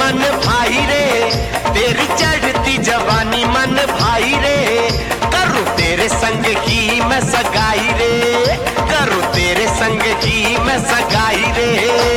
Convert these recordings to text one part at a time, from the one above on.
मन भाई रे, तेरी चढ़ती जवानी मन भाई रे, करूं तेरे संग ही मैं सगाई रे, करूं तेरे संग ही मैं सगाई रे।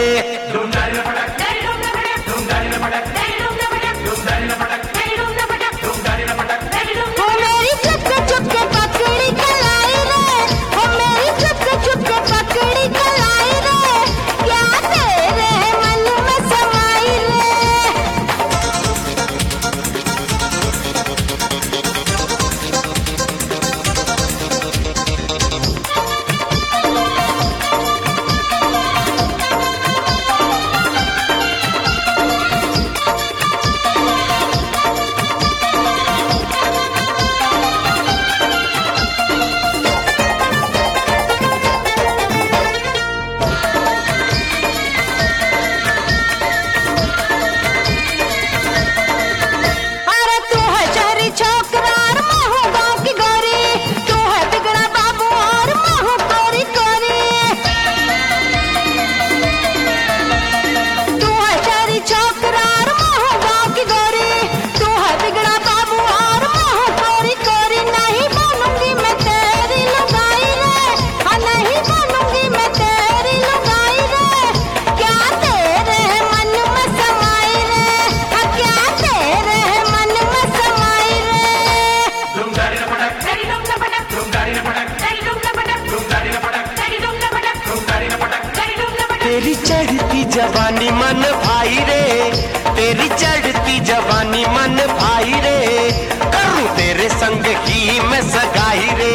तेरी चढ़ती जवानी मन भाई रे, तेरी चढ़ती जवानी मन भाई रे, करूं तेरे संग ही मैं सगाई रे।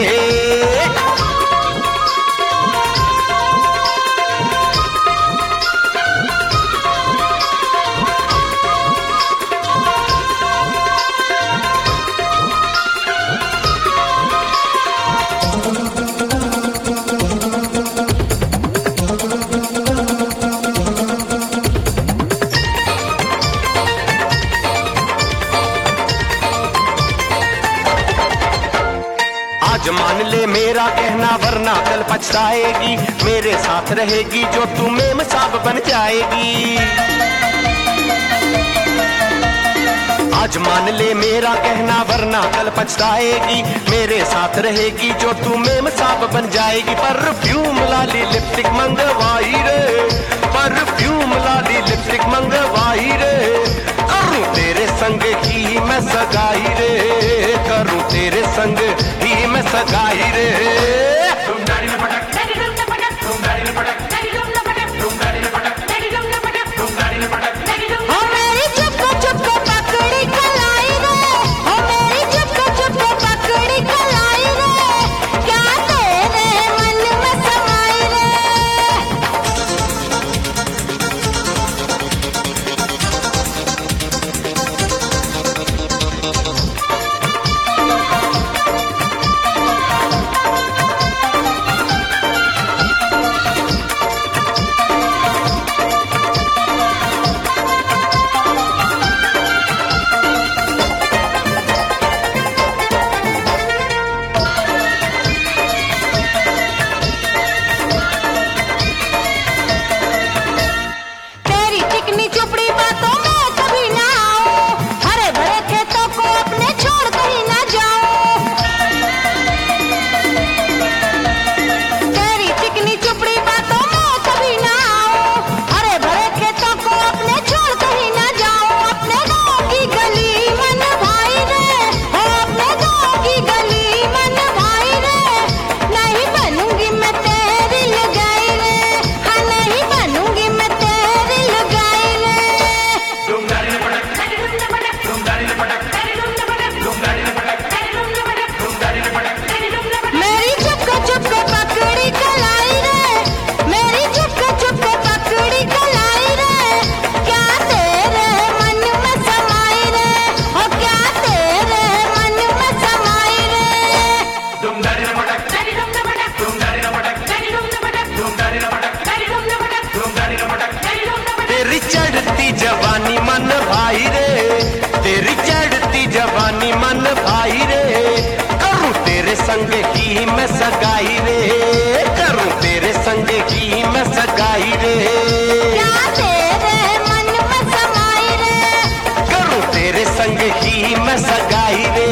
आज मान ले मेरा कहना वरना कल पछताएगी, मेरे साथ रहेगी जो तू मेम साहब बन जाएगी। आज मान ले मेरा कहना वरना कल पछताएगी, मेरे साथ रहेगी जो तू मेम साहब बन जाएगी। परफ्यूम लाली लिपस्टिक मंगवाई रे, परफ्यूम लाली लिपस्टिक मंगवाई रे, करूं तेरे संग ही मैं सगाई रे, करूं तेरे संग ही मैं सगाई रे। संग ही मैं सगाई रे, करूं तेरे संग ही मैं सगाई रे। क्या तेरे मन में समाई रे, संग ही मैं सगाई रे।